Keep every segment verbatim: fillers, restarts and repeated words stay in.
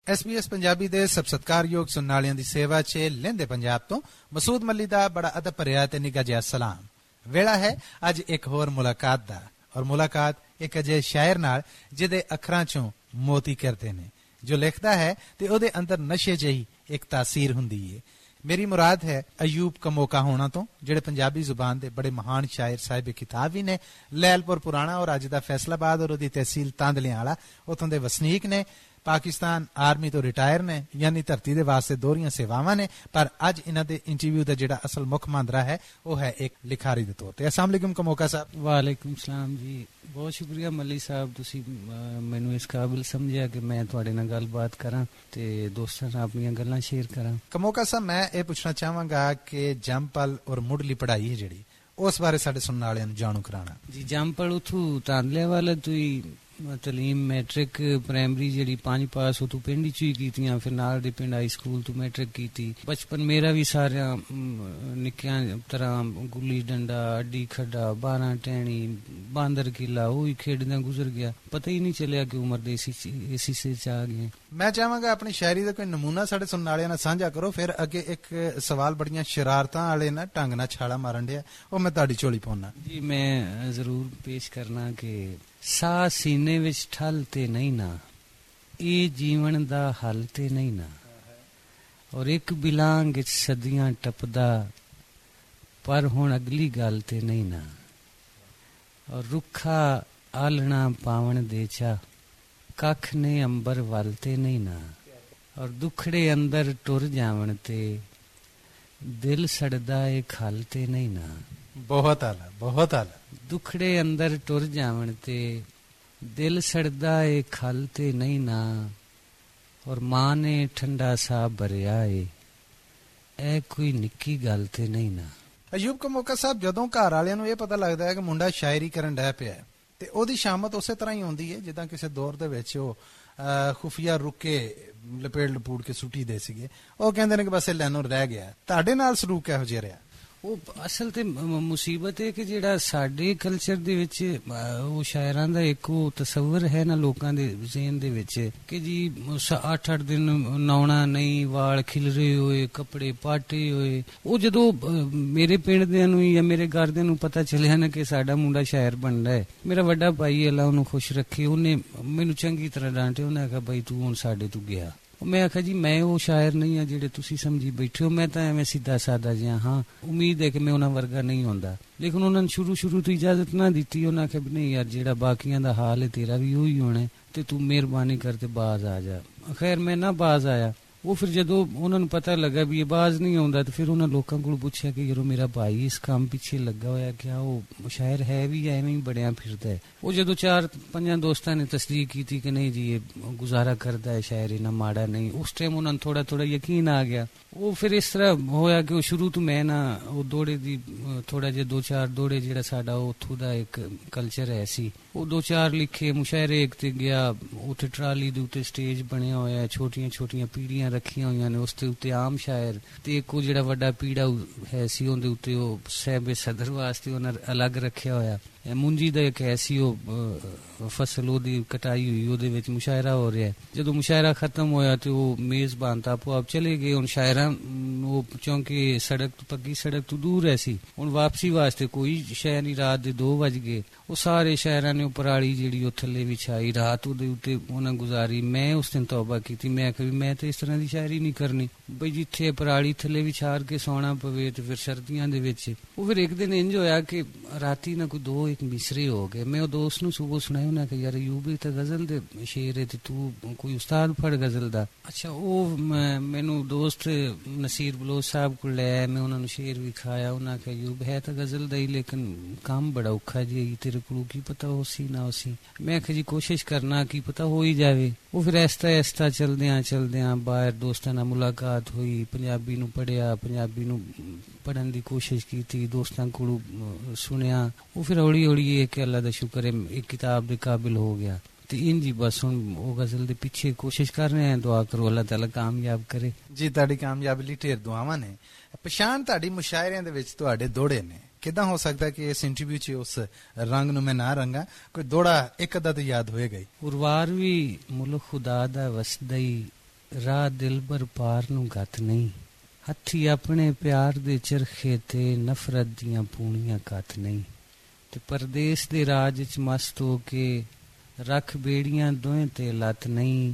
S B S Punjabi ਦੇ ਸਭ ਸਤਿਕਾਰਯੋਗ ਸੁਣਨ ਵਾਲਿਆਂ ਦੀ ਸੇਵਾ 'ਚ ਲਹਿੰਦੇ ਪੰਜਾਬ ਤੋਂ ਮਸੂਦ ਮੱਲੀ ਦਾ ਬੜਾ ਅਦਬ ਭਰਿਆ ਤੇ ਨਿੱਘਾ ਜਿਹਾ ਸਲਾਮ। ਵੇਲਾ ਹੈ ਅੱਜ ਇੱਕ ਹੋਰ ਮੁਲਾਕਾਤ ਦਾ, ਔਰ ਮੁਲਾਕਾਤ ਇੱਕ ਅਜਿਹੇ ਸ਼ਾਇਰ ਨਾਲ ਜਿਹਦੇ ਅੱਖਰਾਂ 'ਚੋਂ ਮੋਤੀ ਕਰਦੇ ਨੇ, ਜੋ ਲਿਖਦਾ ਹੈ ਤੇ ਉਹਦੇ ਅੰਦਰ ਨਸ਼ੇ ਜਿਹੀ ਇੱਕ ਤਾਸੀਰ ਹੁੰਦੀ ਏ। ਮੇਰੀ ਮੁਰਾਦ ਹੈ ਅਯੂਬ ਕਮੋਕਾ ਹੋਣਾ ਤੋਂ, ਜਿਹੜੇ ਪੰਜਾਬੀ ਜ਼ੁਬਾਨ ਦੇ ਬੜੇ ਮਹਾਨ ਸ਼ਾਇਰ ਸਾਹਿਬ ਕਿਤਾਬ ਵੀ ਨੇ। ਲੈਲਪੁਰ ਪੁਰਾਣਾ ਔਰ ਅੱਜ ਦਾ ਫੈਸਲਾਬਾਦ ਔਰ ਉਹਦੀ ਤਹਿਸੀਲ ਤਾਂਦਲਿਆਂ ਵਾਲਾ ਉੱਥੋਂ ਦੇ ਵਸਨੀਕ ਨੇ। ਪਾਕਿਸਤਾਨ ਆਰਮੀ ਤੋਂ ਰਿਟਾਇਰ ਨੇ, ਯਾਨੀ ਧਰਤੀ ਦੇ ਵਾਸਤੇ ਦੋਹਰੀਆਂ ਸੇਵਾਵਾਂ ਨੇ। ਪਰ ਅੱਜ ਇਹਨਾਂ ਦੇ ਇੰਟਰਵਿਊ ਦਾ ਜਿਹੜਾ ਅਸਲ ਮੁੱਖ ਮਾਂਦਰਾ ਹੈ ਉਹ ਹੈ ਇੱਕ ਲਿਖਾਰੀ ਦੇ ਤੌਰ ਤੇ। अस्सलाम वालेकुम कमोका साहब। वालेकुम सलाम जी, बहुत शुक्रिया मल्ली साहब, ਤੁਸੀਂ ਮੈਨੂੰ ਇਸ ਕਾਬਿਲ ਸਮਝਿਆ ਕਿ ਮੈਂ ਤੁਹਾਡੇ ਨਾਲ ਗੱਲਬਾਤ ਕਰਾਂ ਤੇ ਦੋਸਤਾਂ ਨਾਲ ਆਪਣੀਆਂ ਗੱਲਾਂ ਸ਼ੇਅਰ ਕਰਾਂ। ਕਮੋਕਾ ਸਾਹਿਬ, ਮੈਂ ਇਹ ਪੁੱਛਣਾ ਚਾਹਾਂਗਾ ਕਿ ਜੰਮਪਲ ਔਰ ਮੁੱਢਲੀ ਪੜ੍ਹਾਈ ਹੈ ਜਿਹੜੀ, ਉਸ ਬਾਰੇ ਸਾਡੇ ਸੁਣਨ ਵਾਲਿਆਂ ਨੂੰ ਜਾਣੂ ਕਰਾਉਣਾ। ਜੀ, ਜੰਮਪਲ ਉੱਥੋਂ ਤਾਂਦਲਿਆਂ ਵਾਲੇ ਤੋਂ ਹੀ ਤਲੀਮ ਮੈਟ੍ਰਿਕ ਪ੍ਰਾਇਮਰੀ ਜਿਹੜੀ ਪੰਜ ਪਾਸ ਉਤੋਂ ਪਿੰਡ ਚ ਹੀ ਕੀਤੀਆਂ, ਫਿਰ ਨਾਲ ਦੇ ਪਿੰਡ ਹਾਈ ਸਕੂਲ ਤੋਂ ਮੈਟ੍ਰਿਕ ਕੀਤੀ। ਬਚਪਨ ਮੇਰਾ ਵੀ ਸਾਰਿਆਂ ਨਿੱਕਿਆਂ ਤਰ੍ਹਾਂ ਗੁੱਲੀ ਡੰਡਾ, ਅੱਡੀ ਖੱਡਾ, ਬਾਰਾਂ ਟਹਿਣੀ, ਬਾਂਦਰ ਕਿਲਾ ਉਹ ਹੀ ਖੇਡਦਿਆਂ ਗੁਜ਼ਰ ਗਿਆ। ਪਤਾ ਹੀ ਨਹੀਂ ਚੱਲਿਆ ਕਿ ਉਮਰ ਦੇ ਇਸੀ ਸੇ ਚ ਆ ਗਏ। ਮੈਂ ਚਾਹਾਂਗਾ ਆਪਣੀ ਸ਼ਾਇਰੀ ਦਾ ਕੋਈ ਨਮੂਨਾ ਸਾਡੇ ਸੁਣਨ ਵਾਲਿਆਂ ਨਾਲ ਸਾਂਝਾ ਕਰੋ। ਫਿਰ ਅੱਗੇ ਇੱਕ ਸਵਾਲ ਬੜੀਆਂ ਸ਼ਰਾਰਤਾਂ ਵਾਲੇ ਨਾ ਢੰਗ ਨਾਲ ਛਾਲਾ ਮਾਰਨ ਡਿਆ, ਉਹ ਮੈਂ ਤੁਹਾਡੀ ਝੋਲੀ ਪਾਉਣਾ। ਜੀ, ਮੈਂ ਜ਼ਰੂਰ ਪੇਸ਼ ਕਰਨਾ ਕਿ ਸਾਹ ਸੀਨੇ ਵਿੱਚ ਠਲ ਤੇ ਨਹੀਂ ਨਾ, ਇਹ ਜੀਵਨ ਦਾ ਹੱਲ ਤੇ ਨਹੀਂ ਨਾ, ਔਰ ਇੱਕ ਬਿਲਾਂਗ ਵਿੱਚ ਸਦੀਆਂ ਟੱਪਦਾ, ਪਰ ਹੁਣ ਅਗਲੀ ਗੱਲ ਤੇ ਨਹੀਂ ਨਾ, ਔਰ ਰੁੱਖਾ ਆਲਣਾ ਪਾਵਣ ਦੇ ਚਾ, ਕੱਖ ਨੇ ਅੰਬਰ ਵੱਲ ਤੇ ਨਹੀਂ ਨਾ, ਔਰ ਦੁਖੜੇ ਅੰਦਰ ਟੁਰ ਜਾਵਣ ਤੇ, ਦਿਲ ਸੜਦਾ ਏ ਖਲ ਤੇ ਨਹੀਂ ਨਾ। ਬਹੁਤ ਆਲਾ, ਬਹੁਤ ਆਲਾ। ਦੁਖੜੇ ਅੰਦਰ ਟੁਰ ਜਾਵਣ ਤੇ, ਦਿਲ ਸੜਦਾ ਏ ਖਲ ਤੇ ਨਹੀਂ ਨਾ, ਔਰ ਮਾਂ ਨੇ ਠੰਡਾ ਸਾਹ ਭਰਿਆ ਏ, ਇਹ ਕੋਈ ਨਿੱਕੀ ਗੱਲ ਤੇ ਨਹੀਂ ਨਾ। ਅਯੂਬ ਕਮੋਕਾ ਸਾਹਿਬ, ਜਦੋਂ ਘਰ ਵਾਲਿਆਂ ਨੂੰ ਇਹ ਪਤਾ ਲੱਗਦਾ ਹੈ ਕਿ ਮੁੰਡਾ ਸ਼ਾਇਰੀ ਕਰਨ ਡਿਆ ਪਿਆ ਤੇ ਉਹਦੀ ਸ਼ਾਮਤ ਉਸੇ ਤਰ੍ਹਾਂ ਹੀ ਆਉਂਦੀ ਹੈ ਜਿੱਦਾਂ ਕਿਸੇ ਦੌਰ ਦੇ ਵਿੱਚ ਉਹ ਖੁਫੀਆ ਰੁਕੇ ਲਪੇੜ ਲਪੂੜ ਕੇ ਸੁੱਟੀ ਦੇ ਸੀਗੇ, ਉਹ ਕਹਿੰਦੇ ਨੇ ਕਿ ਬਸ ਇਹ ਲੈਨੋਂ ਰਹਿ ਗਿਆ। ਤੁਹਾਡੇ ਨਾਲ ਸਲੂਕ ਕਿਹੋ ਜਿਹਾ ਰਿਹਾ? ਉਹ ਅਸਲ ਤੇ ਮੁਸੀਬਤ ਹੈ ਕਿ ਜਿਹੜਾ ਸਾਡੇ ਕਲਚਰ ਦੇ ਵਿੱਚ ਉਹ ਸ਼ਾਇਰਾਂ ਦਾ ਇੱਕ ਉਹ ਤਸੱਵਰ ਹੈ ਨਾ ਲੋਕਾਂ ਦੇ ਜ਼ਿਹਨ ਦੇ ਵਿੱਚ ਕਿ ਜੀ ਅੱਠ ਅੱਠ ਦਿਨ ਨਹਾਉਣਾ ਨਹੀਂ, ਵਾਲ ਖਿਲਰੇ ਹੋਏ, ਕੱਪੜੇ ਪਾਟੇ ਹੋਏ। ਉਹ ਜਦੋਂ ਮੇਰੇ ਪਿੰਡ ਦਿਆਂ ਨੂੰ ਜਾਂ ਮੇਰੇ ਘਰ ਦਿਆਂ ਨੂੰ ਪਤਾ ਚੱਲਿਆ ਨਾ ਕਿ ਸਾਡਾ ਮੁੰਡਾ ਸ਼ਾਇਰ ਬਣਦਾ ਹੈ, ਮੇਰਾ ਵੱਡਾ ਭਾਈ ਅੱਲਾ ਉਹਨੂੰ ਖੁਸ਼ ਰੱਖੇ, ਉਹਨੇ ਮੈਨੂੰ ਚੰਗੀ ਤਰ੍ਹਾਂ ਡਾਂਟੇ। ਉਹਨੇ ਆਖਿਆ ਬਈ ਤੂੰ ਹੁਣ ਸਾਡੇ ਤੋਂ ਗਿਆ। ਮੈਂ ਆਖਿਆ ਜੀ ਮੈਂ ਉਹ ਸ਼ਾਇਰ ਨਹੀਂ ਆ ਜਿਹੜੇ ਤੁਸੀਂ ਸਮਝੀ ਬੈਠੇ ਹੋ, ਮੈਂ ਤਾਂ ਐਵੇਂ ਸਿੱਧਾ ਸਾਦਾ ਜਿਹਾ ਹਾਂ। ਉਮੀਦ ਹੈ ਕਿ ਮੈਂ ਉਹਨਾਂ ਵਰਗਾ ਨਹੀਂ ਹੁੰਦਾ, ਲੇਕਿਨ ਉਹਨਾਂ ਨੇ ਸ਼ੁਰੂ ਸ਼ੁਰੂ ਤੋਂ ਇਜਾਜ਼ਤ ਨਾ ਦਿੱਤੀ। ਉਹਨਾਂ ਆਖਿਆ ਵੀ ਨਹੀਂ ਯਾਰ, ਜਿਹੜਾ ਬਾਕੀਆਂ ਦਾ ਹਾਲ ਹੈ ਤੇਰਾ ਵੀ ਉਹੀ ਹੋਣਾ ਤੇ ਤੂੰ ਮਿਹਰਬਾਨੀ ਕਰ ਤੇ ਬਾਜ਼ ਆ ਜਾ। ਖੈਰ ਮੈਂ ਨਾ ਬਾਜ਼ ਆਇਆ। ਉਹ ਫਿਰ ਜਦੋਂ ਉਹਨਾਂ ਨੂੰ ਪਤਾ ਲੱਗਾ ਵੀ ਇਹ ਬਾਜ਼ ਨਹੀਂ ਆਉਂਦਾ ਤੇ ਫਿਰ ਉਹਨਾਂ ਲੋਕਾਂ ਕੋਲ ਪੁੱਛਿਆ ਕਿ ਯਾਰ ਮੇਰਾ ਭਾਈ ਇਸ ਕੰਮ ਪਿੱਛੇ ਲੱਗਾ ਹੋਇਆ, ਕਿਆ ਉਹ ਸ਼ਾਇਰ ਹੈ ਵੀ ਐਵੇਂ ਹੀ ਬਣਿਆ ਫਿਰਦਾ ਹੈ? ਉਹ ਜਦੋਂ ਚਾਰ ਪੰਜਾਂ ਦੋਸਤਾਂ ਨੇ ਤਸਦੀਕ ਕੀਤੀ ਕਿ ਨਹੀਂ ਜੀ ਇਹ ਗੁਜ਼ਾਰਾ ਕਰਦਾ ਹੈ, ਸ਼ਾਇਰ ਇਹਨਾਂ ਮਾੜਾ ਨਹੀਂ, ਉਸ ਟਾਈਮ ਉਹਨਾਂ ਨੂੰ ਥੋੜਾ ਥੋੜਾ ਯਕੀਨ ਆ ਗਿਆ। ਉਹ ਫਿਰ ਇਸ ਤਰ੍ਹਾਂ ਹੋਇਆ ਕਿ ਉਹ ਸ਼ੁਰੂ ਤੋਂ ਮੈਂ ਨਾ ਉਹ ਦੋੜੇ ਦੀ ਥੋੜਾ ਜਿਹਾ ਦੋ ਚਾਰ ਦੋੜੇ ਜਿਹੜਾ ਸਾਡਾ ਉੱਥੋਂ ਦਾ ਇੱਕ ਕਲਚਰ ਹੈ ਸੀ, ਉਹ ਦੋ ਚਾਰ ਲਿਖੇ ਮੁਸ਼ਾਇਰੇ। ਇੱਕ ਤੇ ਗਿਆ ਉੱਥੇ ਟਰਾਲੀ ਦੇ ਉੱਤੇ ਸਟੇਜ ਬਣਿਆ ਹੋਇਆ, ਛੋਟੀਆਂ ਛੋਟੀਆਂ ਪੀੜੀਆਂ ਰੱਖੀਆਂ ਹੋਈਆਂ ਨੇ, ਉਸ ਦੇ ਉੱਤੇ ਆਮ ਸ਼ਾਇਰ ਤੇ ਇੱਕ ਉਹ ਜਿਹੜਾ ਵੱਡਾ ਪੀੜਾ ਹੈ ਸੀ ਉਹਦੇ ਉੱਤੇ ਉਹ ਸਾਹਿਬ ਸਦਰ ਵਾਸਤੇ ਉਹਨਾਂ ਅਲੱਗ ਰੱਖਿਆ ਹੋਇਆ। ਮੁੰਜੀ ਦਾ ਇੱਕ ਐਸੀ ਉਹ ਫਸਲ ਉਹਦੀ ਕਟਾਈ ਹੋਈ, ਉਹਦੇ ਵਿੱਚ ਮੁਸ਼ਾਇਰਾ ਹੋ ਰਿਹਾ। ਜਦੋਂ ਮੁਸ਼ਾਇਰਾ ਖਤਮ ਹੋਇਆ ਤੇ ਉਹ ਮੇਜ਼ਬਾਨ ਤਾਂ ਆਪੋ ਆਪ ਚਲੇ ਗਏ। ਹੁਣ ਸ਼ਾਇਰਾਂ ਉਹ ਕਿਉਂਕਿ ਸੜਕ ਪੱਕੀ ਸੜਕ ਤੋਂ ਦੂਰ ਐਸੀ, ਹੁਣ ਵਾਪਸੀ ਵਾਸਤੇ ਕੋਈ ਸ਼ਾਇਰ ਨਹੀਂ। ਰਾਤ ਦੇ ਦੋ ਵੱਜ ਗਏ। ਉਹ ਸਾਰੇ ਸ਼ਾਇਰਾਂ ਨੇ ਪਰਾਲੀ ਜਿਹੜੀ ਉਹ ਥੱਲੇ ਵਿਛਾਈ, ਰਾਤ ਉਹਦੇ ਉੱਤੇ ਉਹਨਾਂ ਗੁਜ਼ਾਰੀ। ਮੈਂ ਉਸ ਦਿਨ ਤੌਬਾ ਕੀਤੀ, ਮੈਂ ਆਖਿਆ ਮੈਂ ਤਾਂ ਇਸ ਤਰ੍ਹਾਂ ਦੀ ਸ਼ਾਇਰੀ ਨਹੀਂ ਕਰਨੀ ਬਈ ਜਿੱਥੇ ਪਰਾਲੀ ਥੱਲੇ ਵਿਛਾਰ ਕੇ ਸੌਣਾ ਪਵੇ ਤੇ ਫਿਰ ਸਰਦੀਆਂ ਦੇ ਵਿੱਚ। ਉਹ ਫਿਰ ਇੱਕ ਦਿਨ ਇੰਜ ਹੋਇਆ ਕਿ ਰਾਤੀ ਨਾ ਕੋਈ ਦੋ ਇੱਕ ਮਿਸਰੇ ਹੋ ਗਏ। ਮੈਂ ਉਹ ਦੋਸਤ ਨੂੰ ਸੁਬਹ ਸੁਣਾਇਆ, ਉਹਨਾਂ ਕਿਹਾ ਯਾਰ ਅਯੂਬ ਤਾਂ ਗਜ਼ਲ ਦੇ ਸ਼ੇਰ ਹੈ ਤੇ ਤੂੰ ਕੋਈ ਉਸਤਾਦ ਫੜ ਗਜ਼ਲ ਦਾ। ਅੱਛਾ, ਉਹ ਮੈਨੂੰ ਦੋਸਤ ਨਸੀਰ ਬਲੋਚ ਸਾਹਿਬ ਕੋਲ ਲੈ ਆਇਆ, ਮੈਂ ਉਹਨਾਂ ਨੂੰ ਸ਼ੇਰ ਵਿਖਾਇਆ। ਉਹਨਾਂ ਕਿਹਾ ਅਯੂਬ ਹੈ ਤਾਂ ਗਜ਼ਲ ਦਾ ਹੀ, ਲੇਕਿਨ ਕੰਮ ਬੜਾ ਔਖਾ ਜੀ, ਤੇਰੇ ਕੋਲ ਕੀ ਪਤਾ ਹੋ ਸੀ ਨਾ ਹੋ ਸੀ। ਮੈਂ ਕਿਹਾ ਜੀ ਕੋਸ਼ਿਸ਼ ਕਰਨਾ, ਕੀ ਪਤਾ ਹੋ ਹੀ ਜਾਵੇ। ਉਹ ਫਿਰ ਐਸਤਾ ਐਸਤਾ ਚਲਦਿਆਂ ਚਲਦਿਆਂ ਬਾਹਰ ਦੋਸਤਾਂ ਨਾਲ ਮੁਲਾਕਾਤ ਹੋਈ, ਪੰਜਾਬੀ ਨੂੰ ਪੜ੍ਹਿਆ, ਪੰਜਾਬੀ ਨੂੰ ਪੜ੍ਹਨ ਦੀ ਕੋਸ਼ਿਸ਼ ਕੀਤੀ, ਦੋਸਤਾਂ ਕੋਲੋਂ ਸੁਣਿਆ। ਉਹ ਫਿਰ ਹੌਲੀ ਹੌਲੀ ਇਹ ਕਿ ਅੱਲਾ ਦਾ ਸ਼ੁਕਰ ਹੈ ਇੱਕ ਕਿਤਾਬ ਦੇ ਕਾਬਿਲ ਹੋ ਗਿਆ। ਤੇ ਇੰਜ ਹੀ ਬਸ ਹੁਣ ਉਹ ਗਜ਼ਲ ਦੇ ਪਿੱਛੇ ਕੋਸ਼ਿਸ਼ ਕਰ ਰਹੇ ਹਾਂ। ਦੁਆ ਕਰੋ ਅੱਲਾਹ ਤਾਲਾ ਕਾਮਯਾਬ ਕਰੇ। ਜੀ, ਤੁਹਾਡੀ ਕਾਮਯਾਬੀ ਲਈ ਢੇਰ ਦੁਆਵਾਂ ਨੇ। ਪਛਾਣ ਤੁਹਾਡੀ ਮੁਸ਼ਾਇਰਿਆਂ ਦੇ ਵਿੱਚ ਤੁਹਾਡੇ ਦੋੜੇ ਨੇ। ਕਿੱਦਾਂ ਹੋ ਸਕਦਾ ਕਿ ਇਸ ਇੰਟਰਵਿਊ 'ਚ ਉਸ ਰੰਗ ਨੂੰ ਮੈਂ ਨਾ ਰੰਗਾ? ਕੋਈ ਦੋੜਾ ਇੱਕ ਅੱਧਾ ਤਾਂ ਯਾਦ ਹੋਏਗਾ ਹੀ। ਉਰਵਾਰ ਵੀ ਮੁਲਕ ਖੁਦਾ ਦਾ ਵਸਦਾ ਹੀ, ਰਾਹ ਦਿਲਬਰ ਪਾਰ ਨੂੰ ਗਤ ਨਹੀਂ, ਹੱਥੀ ਆਪਣੇ ਪਿਆਰ ਦੇ ਚਰਖੇ ਤੇ ਨਫ਼ਰਤ ਦੀਆਂ ਪੂਣੀਆਂ ਕੱਤ ਨਹੀਂ। ਤੇ ਪਰਦੇਸ ਦੇ ਰਾਜ ਚ ਮਸਤ ਹੋ ਕੇ ਰੱਖ ਬੇੜੀਆਂ ਦੋਵੇਂ ਤੇ ਲੱਤ ਨਹੀਂ,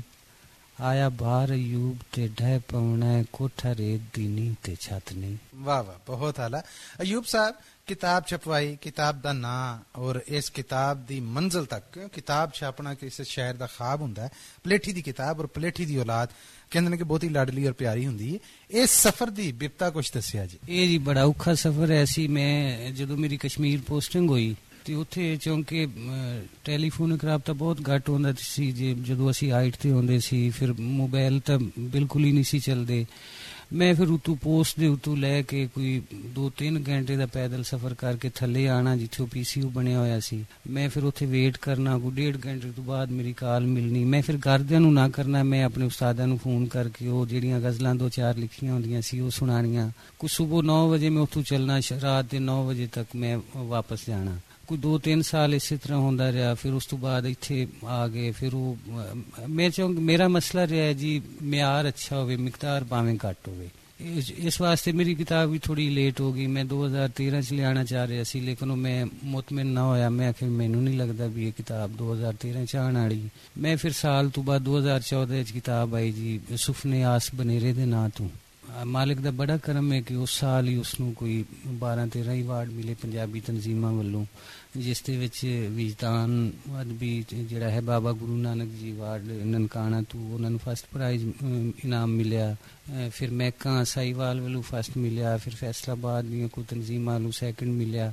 ਆਇਆ ਬਾਹਰ ਅਯੂਬ ਤੇ ਢਹਿ ਪਾਉਣਾ ਕੋਠਾ ਰੇਤ ਦੀ ਨੀਂਹ ਤੇ ਛੱਤ ਨਹੀਂ। ਵਾਹ ਵਾਹ, ਬਹੁਤ ਆਲਾ। ਅਯੂਬ ਸਾਹਿਬ, ਕਿਤਾਬ ਛਪਵਾਈ, ਕਿਤਾਬ ਦਾ ਨਾਂ ਔਰ ਇਸ ਕਿਤਾਬ ਦੀ ਮੰਜ਼ਿਲ ਤੱਕ, ਕਿਉਂ ਕਿਤਾਬ ਛਾਪਣਾ ਕਿਸੇ ਸ਼ਾਇਰ ਦਾ ਖਾਬ ਹੁੰਦਾ ਹੈ। ਪਲੇਠੀ ਦੀ ਕਿਤਾਬ ਔਰ ਪਲੇਠੀ ਦੀ ਔਲਾਦ ਕਹਿੰਦੇ ਨੇ ਕਿ ਬਹੁਤੀ ਲਾਡਲੀ ਔਰ ਪਿਆਰੀ ਹੁੰਦੀ ਹੈ। ਇਸ ਸਫ਼ਰ ਦੀ ਬਿਪਤਾ ਕੁਛ ਦੱਸਿਆ ਜੀ। ਇਹ ਜੀ ਬੜਾ ਔਖਾ ਸਫ਼ਰ ਹੈ ਸੀ। ਮੈਂ ਜਦੋਂ ਮੇਰੀ ਕਸ਼ਮੀਰ ਪੋਸਟਿੰਗ ਹੋਈ ਤੇ ਉੱਥੇ ਚੌਂਕੇ ਟੈਲੀਫੋਨਿਕ ਰਾਬਤਾ ਬਹੁਤ ਘੱਟ ਹੁੰਦਾ ਸੀ। ਜੇ ਜਦੋਂ ਅਸੀਂ ਹਾਈਟ ਤੇ ਹੁੰਦੇ ਸੀ, ਫਿਰ ਮੋਬਾਈਲ ਤਾਂ ਬਿਲਕੁਲ ਹੀ ਨਹੀਂ ਸੀ ਚੱਲਦੇ। ਮੈਂ ਫਿਰ ਉਤੋਂ ਪੋਸਟ ਦੇ ਉਤੋਂ ਲੈ ਕੇ ਕੋਈ ਦੋ ਤਿੰਨ ਘੰਟੇ ਦਾ ਪੈਦਲ ਸਫ਼ਰ ਕਰਕੇ ਥੱਲੇ ਆਉਣਾ, ਜਿੱਥੇ ਪੀ ਸੀ ਯੂ ਬਣਿਆ ਹੋਇਆ ਸੀ। ਮੈਂ ਫਿਰ ਉੱਥੇ ਵੇਟ ਕਰਨਾ, ਕੋਈ ਡੇਢ ਘੰਟੇ ਤੋਂ ਬਾਅਦ ਮੇਰੀ ਕਾਲ ਮਿਲਣੀ। ਮੈਂ ਫਿਰ ਘਰਦਿਆਂ ਨੂੰ ਨਾ ਕਰਨਾ, ਮੈਂ ਆਪਣੇ ਉਸਤਾਦਾਂ ਨੂੰ ਫੋਨ ਕਰਕੇ ਉਹ ਜਿਹੜੀਆਂ ਗਜ਼ਲਾਂ ਦੋ ਚਾਰ ਲਿਖੀਆਂ ਹੁੰਦੀਆਂ ਸੀ ਉਹ ਸੁਣਾਉਣੀਆਂ। ਕੋਈ ਸੁਬਹ ਨੌ ਵਜੇ ਮੈਂ ਉੱਥੋਂ ਚੱਲਣਾ, ਰਾਤ ਦੇ ਨੌ ਵਜੇ ਤੱਕ ਮੈਂ ਵਾਪਸ ਜਾਣਾ। ਕੋਈ ਦੋ ਤਿੰਨ ਸਾਲ ਇਸੇ ਤਰ੍ਹਾਂ ਹੁੰਦਾ ਰਿਹਾ। ਫਿਰ ਉਸ ਤੋਂ ਬਾਅਦ ਇੱਥੇ ਆ ਗਏ। ਫਿਰ ਉਹ ਮੈਂ ਚਾਹੁੰ ਮੇਰਾ ਮਸਲਾ ਰਿਹਾ ਜੀ ਮਿਆਰ ਅੱਛਾ ਹੋਵੇ, ਮਿਕਦਾਰ ਭਾਵੇਂ ਘੱਟ ਹੋਵੇ। ਇਸ ਵਾਸਤੇ ਮੇਰੀ ਕਿਤਾਬ ਵੀ ਥੋੜੀ ਲੇਟ ਹੋ ਗਈ। ਮੈਂ ਦੋ ਹਜ਼ਾਰ ਤੇਰਾਂ ਚ ਲਿਆਉਣਾ ਚਾਹ ਰਿਹਾ ਸੀ, ਲੇਕਿਨ ਉਹ ਮੈਂ ਮੁਤਮਿਨ ਨਾ ਹੋਇਆ। ਮੈਂ ਫਿਰ ਮੈਨੂੰ ਨਹੀਂ ਲੱਗਦਾ ਵੀ ਇਹ ਕਿਤਾਬ ਦੋ ਹਜ਼ਾਰ ਤੇਰਾਂ ਚ ਆਉਣ ਵਾਲੀ। ਮੈਂ ਫਿਰ ਸਾਲ ਤੋਂ ਬਾਅਦ ਦੋ ਹਜ਼ਾਰ ਚੌਦਹ ਚ ਕਿਤਾਬ ਆਈ ਜੀ ਸੁਫਨੇ ਆਸ ਬਨੇਰੇ ਦੇ ਨਾਂ ਤੋਂ। ਮਾਲਿਕ ਦਾ ਬੜਾ ਕਰਮ ਹੈ ਕਿ ਉਸ ਸਾਲ ਹੀ ਉਸਨੂੰ ਕੋਈ ਬਾਰਾਂ ਤੇਰਾਂ ਅਵਾਰਡ ਮਿਲੇ ਪੰਜਾਬੀ ਤਨਜ਼ੀਮਾਂ ਵੱਲੋਂ, ਜਿਸ ਦੇ ਵਿੱਚ ਵਿਜਦਾਨ ਅਦਬੀ ਜਿਹੜਾ ਹੈ ਬਾਬਾ ਗੁਰੂ ਨਾਨਕ ਜੀ ਅਵਾਰਡ ਨਨਕਾਣਾ ਤੋਂ ਉਹਨਾਂ ਨੂੰ ਫਸਟ ਪ੍ਰਾਈਜ਼ ਇਨਾਮ ਮਿਲਿਆ। ਫਿਰ ਮੈਕਾਂ ਸਾਈਵਾਲ ਵੱਲੋਂ ਫਸਟ ਮਿਲਿਆ। ਫਿਰ ਫੈਸਲਾਬਾਦ ਦੀਆਂ ਕੋਈ ਤਨਜ਼ੀਮਾਂ ਨੂੰ ਸੈਕਿੰਡ ਮਿਲਿਆ।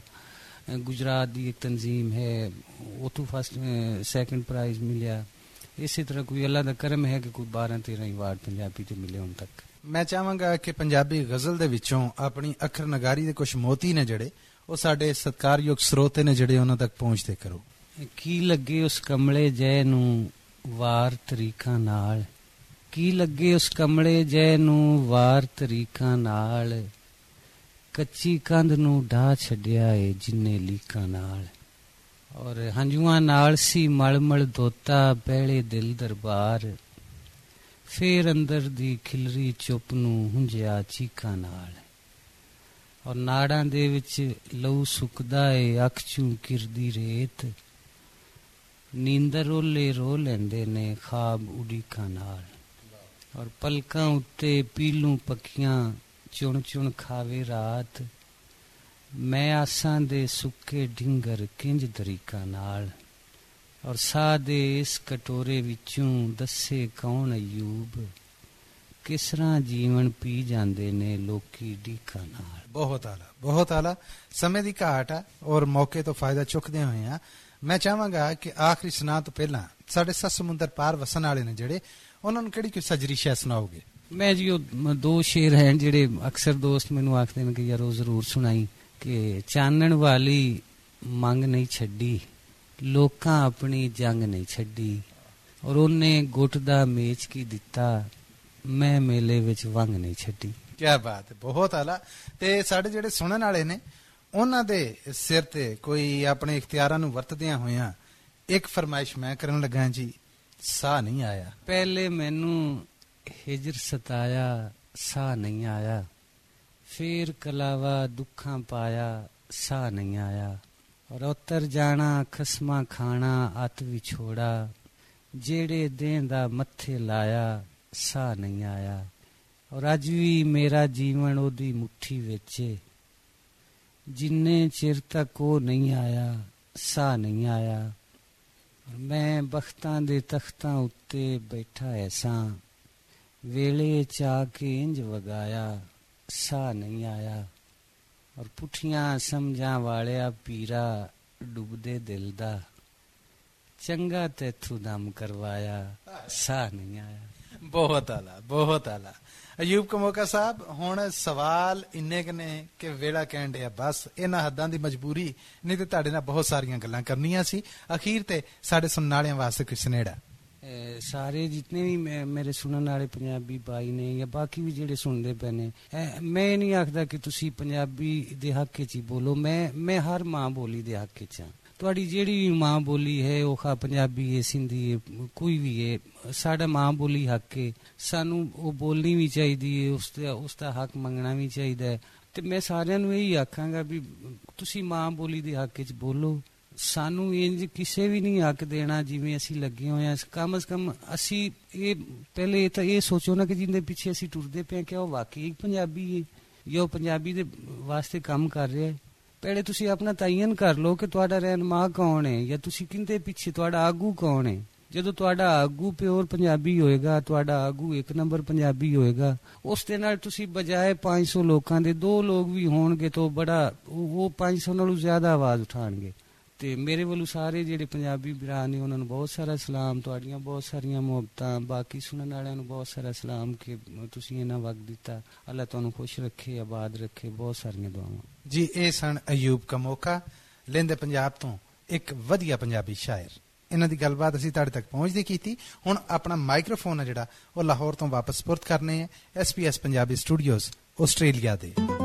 ਗੁਜਰਾਤ ਦੀ ਇੱਕ ਤਨਜ਼ੀਮ ਹੈ ਉੱਥੋਂ ਫਸਟ ਸੈਕਿੰਡ ਪ੍ਰਾਈਜ਼ ਮਿਲਿਆ। ਇਸੇ ਤਰ੍ਹਾਂ ਕੋਈ ਅੱਲਾ ਦਾ ਕਰਮ ਹੈ ਕਿ ਕੋਈ ਬਾਰਾਂ ਤੇਰਾਂ ਅਵਾਰਡ ਪੰਜਾਬੀ ਤੇ ਮਿਲੇ ਹੁਣ ਤੱਕ। ਮੈਂ ਚਾਹਾਂਗਾ ਕਿ ਪੰਜਾਬੀ ਗਜ਼ਲ ਦੇ ਵਿੱਚੋਂ ਆਪਣੀ ਅੱਖਰ ਨਗਾਰੀ ਦੇ ਕੁਝ ਮੋਤੀ ਨੇ ਜਿਹੜੇ ਉਹ ਸਾਡੇ ਸਤਿਕਾਰਯੋਗ ਸਰੋਤੇ ਨੇ ਜਿਹੜੇ ਉਹਨਾਂ ਤੱਕ ਪਹੁੰਚਦੇ ਕਰੋ। ਕੀ ਲੱਗੇ ਉਸ ਕਮਲੇ ਜੈ ਨੂੰ ਵਾਰ ਤਰੀਕਾਂ ਨਾਲ, ਕੀ ਲੱਗੇ ਉਸ ਕਮਲੇ ਜੈ ਨੂੰ ਵਾਰ ਤਰੀਕਾਂ ਨਾਲ, ਕੱਚੀ ਕੰਧ ਨੂੰ ਢਾਹ ਛੱਡਿਆ ਏ ਜਿੰਨੇ ਲੀਕਾਂ ਨਾਲ। ਔਰ ਹੰਝੂਆਂ ਨਾਲ ਸੀ ਮਲ ਮਲ ਧੋਤਾ ਪਹਿਲੇ ਦਿਲ ਦਰਬਾਰ, ਫੇਰ ਅੰਦਰ ਦੀ ਖਿਲਰੀ ਚੁੱਪ ਨੂੰ ਹੁੰਜਿਆ ਚੀਕਾਂ ਨਾਲ। ਔਰ ਨਾੜਾਂ ਦੇ ਵਿੱਚ ਲਹੂ ਸੁੱਕਦਾ ਏ ਅੱਖ ਚੋਂ ਕਿਰਦੀ ਰੇਤ, ਨੀਂਦਰ ਓਲੇ ਰੋ ਲੈਂਦੇ ਨੇ ਖਾਬ ਉਡੀਕਾਂ ਨਾਲ। ਔਰ ਪਲਕਾਂ ਉੱਤੇ ਪੀਲੂ ਪੱਕੀਆਂ ਚੁਣ ਚੁਣ ਖਾਵੇ ਰਾਤ, ਮੈਂ ਆਸਾਂ ਦੇ ਸੁੱਕੇ ਡਿੰਗਰ ਕਿੰਜ ਤਰੀਕਾਂ ਨਾਲ। ਔਰ ਸਾਹ ਦੇ ਇਸ ਕਟੋਰੇ ਵਿੱਚੋਂ ਦੱਸੇ ਕੌਣ ਅਯੂਬ, ਕਿਸ ਤਰ੍ਹਾਂ ਜੀਵਨ ਪੀ ਜਾਂਦੇ ਨੇ ਲੋਕੀ ਡੀਕਾਂ ਨਾਲ। ਬਹੁਤ ਆਲਾ, ਬਹੁਤ ਆਲਾ। ਸਮੇਂ ਦੀ ਘਾਟ ਆ ਔਰ ਮੌਕੇ ਤੋਂ ਫਾਇਦਾ ਚੁੱਕਦੇ ਹੋਏ ਆ ਮੈਂ ਚਾਹਾਂਗਾ ਕਿ ਆਖਰੀ ਸੁਨਾਹ ਤੋਂ ਪਹਿਲਾਂ ਸਾਡੇ ਸੱਤ ਸਮੁੰਦਰ ਪਾਰ ਵਸਣ ਵਾਲੇ ਨੇ ਜਿਹੜੇ ਉਹਨਾਂ ਨੂੰ ਕਿਹੜੀ ਕੋਈ ਸਜਰੀ ਸ਼ੈ ਸੁਣਾਓਗੇ? ਮੈਂ ਜੀ ਉਹ ਦੋ ਸ਼ੇਰ ਹਨ ਜਿਹੜੇ ਅਕਸਰ ਦੋਸਤ ਮੈਨੂੰ ਆਖਦੇ ਨੇ ਕਿ ਯਾਰ ਉਹ ਜ਼ਰੂਰ ਸੁਣਾਈ। ਕਿ ਚਾਨਣ ਵਾਲੀ ਮੰਗ ਨਹੀਂ ਛੱਡੀ, ਲੋਕਾਂ ਆਪਣੀ ਜੰਗ ਨਹੀਂ ਛੱਡੀ, ਔਰ ਉਹਨੇ ਗੁੱਟ ਦਾ ਮੇਚ ਕੀ ਦਿੱਤਾ, ਮੈਂ ਮੇਲੇ ਵਿੱਚ ਵੰਗ ਨਹੀਂ ਛੱਡੀ। ਕਿਆ ਬਾਤ ਹੈ, ਬਹੁਤ ਆਲਾ। ਤੇ ਸਾਡੇ ਜਿਹੜੇ ਸੁਣਨ ਵਾਲੇ ਨੇ ਉਹਨਾਂ ਦੇ ਸਿਰ ਤੇ ਕੋਈ ਆਪਣੇ ਇਖਤਿਆਰਾਂ ਨੂੰ ਵਰਤਦਿਆਂ ਹੋਇਆਂ ਇੱਕ ਫਰਮਾਇਸ਼ ਮੈਂ ਕਰਨ ਲੱਗਾ ਜੀ। ਸਾਹ ਨਹੀਂ ਆਇਆ, ਪਹਿਲੇ ਮੈਨੂੰ ਹਿਜਰ ਸਤਾਇਆ, ਸਾਹ ਨਹੀਂ ਆਇਆ, ਫੇਰ ਕਲਾਵਾ ਦੁੱਖਾਂ ਪਾਇਆ, ਸਾਹ ਨਹੀਂ ਆਇਆ। ਔਰ ਉਤਰ ਜਾਣਾ ਖਸਮਾਂ ਖਾਣਾ ਅੱਤ ਵਿਛੋੜਾ, ਜਿਹੜੇ ਦੇਂ ਦਾ ਮੱਥੇ ਲਾਇਆ, ਸਾਹ ਨਹੀਂ ਆਇਆ। ਔਰ ਅੱਜ ਵੀ ਮੇਰਾ ਜੀਵਨ ਉਹਦੀ ਮੁੱਠੀ ਵਿੱਚ, ਜਿੰਨੇ ਚਿਰ ਤੱਕ ਉਹ ਨਹੀਂ ਆਇਆ, ਸਾਹ ਨਹੀਂ ਆਇਆ। ਮੈਂ ਬਖਤਾਂ ਦੇ ਤਖਤਾਂ ਉੱਤੇ ਬੈਠਾ ਐਸਾਂ, ਵੇਲੇ ਚਾ ਕੇ ਇੰਜ ਵਗਾਇਆ, ਸਾਹ ਨਹੀਂ ਆਇਆ। ਔਰ ਪੁੱਠੀਆਂ ਸਮਝਾਂ ਵਾਲਿਆ ਪੀਰਾ ਡੁੱਬਦੇ ਦਿਲ ਦਾ, ਚੰਗਾ ਤੈਥੋਂ ਦਮ ਕਰਵਾਇਆ, ਸਾਹ ਨਹੀਂ ਆਇਆ। ਬਹੁਤ ਆਲਾ, ਬਹੁਤ ਆਲਾ। ਅਯੂਬ ਕਮੋਕਾ ਸਾਹਿਬ, ਹੁਣ ਸਵਾਲ ਇੰਨੇ ਕੁ ਨੇ ਕਿ ਵੇਲਾ ਕਹਿਣ ਡਿਆ ਬਸ ਇਹਨਾਂ ਹੱਦਾਂ ਦੀ ਮਜਬੂਰੀ, ਨਹੀਂ ਤੇ ਤੁਹਾਡੇ ਨਾਲ ਬਹੁਤ ਸਾਰੀਆਂ ਗੱਲਾਂ ਕਰਨੀਆਂ ਸੀ। ਅਖੀਰ ਤੇ ਸਾਡੇ ਸੁਣਨ ਵਾਲਿਆਂ ਵਾਸਤੇ ਕੋਈ ਸੁਨੇੜਾ? ਸਾਰੇ ਜਿਤਨੇ ਵੀ ਮੇਰੇ ਸੁਣਨ ਵਾਲੇ ਪੰਜਾਬੀ ਭਾਈ ਨੇ ਜਾਂ ਬਾਕੀ ਵੀ ਜਿਹੜੇ ਸੁਣਦੇ ਪਏ ਨੇ, ਮੈਂ ਨਹੀਂ ਆਖਦਾ ਕਿ ਤੁਸੀਂ ਪੰਜਾਬੀ ਦੇ ਹੱਕ 'ਚ ਹੀ ਬੋਲੋ। ਮੈਂ ਮੈਂ ਹਰ ਮਾਂ ਬੋਲੀ ਦੇ ਹੱਕ 'ਚ ਹਾਂ। ਤੁਹਾਡੀ ਜਿਹੜੀ ਵੀ ਮਾਂ ਬੋਲੀ ਹੈ, ਉਹ ਖਾ ਪੰਜਾਬੀ ਹੈ, ਸਿੰਧੀ ਹੈ, ਕੋਈ ਵੀ ਹੈ, ਸਾਡਾ ਮਾਂ ਬੋਲੀ ਹੱਕ ਹੈ, ਸਾਨੂੰ ਉਹ ਬੋਲਣੀ ਵੀ ਚਾਹੀਦੀ ਹੈ, ਉਸ ਦਾ ਉਸ ਦਾ ਹੱਕ ਮੰਗਣਾ ਵੀ ਚਾਹੀਦਾ ਹੈ। ਤੇ ਮੈਂ ਸਾਰਿਆਂ ਨੂੰ ਇਹੀ ਆਖਾਂਗਾ ਵੀ ਤੁਸੀਂ ਮਾਂ ਬੋਲੀ ਦੇ ਹੱਕ 'ਚ ਬੋਲੋ। ਸਾਨੂੰ ਇੰਜ ਕਿਸੇ ਵੀ ਨਹੀਂ ਹੱਕ ਦੇਣਾ ਜਿਵੇਂ ਅਸੀਂ ਲੱਗੇ ਹੋਏ ਹਾਂ। ਕਮ ਅਜ਼ ਕਮ ਅਸੀਂ ਇਹ ਪਹਿਲੇ ਤਾਂ ਇਹ ਸੋਚੋ ਨਾ ਕਿ ਜਿਹਦੇ ਪਿੱਛੇ ਅਸੀਂ ਟੁਰਦੇ ਪਏ ਕਿ ਉਹ ਵਾਕਈ ਪੰਜਾਬੀ ਹੈ ਜਾਂ ਉਹ ਪੰਜਾਬੀ ਦੇ ਵਾਸਤੇ ਕੰਮ ਕਰ ਰਿਹਾ ਹੈ। ਪਹਿਲੇ ਤੁਸੀਂ ਆਪਣਾ ਤਾਇਨ ਕਰ ਲਓ ਕਿ ਤੁਹਾਡਾ ਰਹਿਨੁਮਾ ਕੌਣ ਹੈ ਜਾਂ ਤੁਸੀਂ ਕਿਹਦੇ ਪਿੱਛੇ, ਤੁਹਾਡਾ ਆਗੂ ਕੌਣ ਹੈ। ਜਦੋਂ ਤੁਹਾਡਾ ਆਗੂ ਪਿਓਰ ਪੰਜਾਬੀ ਹੋਏਗਾ, ਤੁਹਾਡਾ ਆਗੂ ਇੱਕ ਨੰਬਰ ਪੰਜਾਬੀ ਹੋਏਗਾ, ਉਸ ਦੇ ਨਾਲ ਤੁਸੀਂ ਬਜਾਏ ਪੰਜ ਸੌ ਲੋਕਾਂ ਦੇ ਦੋ ਲੋਕ ਵੀ ਹੋਣਗੇ ਤਾਂ ਬੜਾ ਉਹ ਪੰਜ ਸੌ ਨਾਲੋਂ ਜ਼ਿਆਦਾ ਆਵਾਜ਼ ਉਠਾਉਣਗੇ। ਤੇ ਮੇਰੇ ਵੱਲੋਂ ਸਾਰੇ ਜਿਹੜੇ ਪੰਜਾਬੀ ਭਰਾ ਨੇ ਉਹਨਾਂ ਨੂੰ ਬਹੁਤ ਸਾਰਾ ਸਲਾਮ, ਤੁਹਾਡੀਆਂ ਬਹੁਤ ਸਾਰੀਆਂ ਮੁਹੱਬਤਾਂ, ਬਾਕੀ ਸੁਣਨ ਵਾਲਿਆਂ ਨੂੰ ਬਹੁਤ ਸਾਰਾ ਸਲਾਮ ਕਿ ਤੁਸੀਂ ਇਹਨਾਂ ਵਕਤ ਦਿੱਤਾ। ਅੱਲਾਹ ਤੁਹਾਨੂੰ ਖੁਸ਼ ਰੱਖੇ, ਆਬਾਦ ਰੱਖੇ। ਬਹੁਤ ਸਾਰੀਆਂ ਦੁਆਵਾਂ ਜੀ। ਇਹ ਸਨ ਅਯੂਬ ਕਮੋਕਾ, ਲਹਿੰਦੇ ਪੰਜਾਬ ਤੋਂ ਇੱਕ ਵਧੀਆ ਪੰਜਾਬੀ ਸ਼ਾਇਰ। ਇਹਨਾਂ ਦੀ ਗੱਲਬਾਤ ਅਸੀਂ ਤੁਹਾਡੇ ਤੱਕ ਪਹੁੰਚਦੀ ਕੀਤੀ। ਹੁਣ ਆਪਣਾ ਮਾਈਕ੍ਰੋਫੋਨ ਹੈ ਜਿਹੜਾ ਉਹ ਲਾਹੌਰ ਤੋਂ ਵਾਪਸ ਸਪੁਰਦ ਕਰਨੇ ਹੈ S P S Punjabi studios Australia ਦੇ।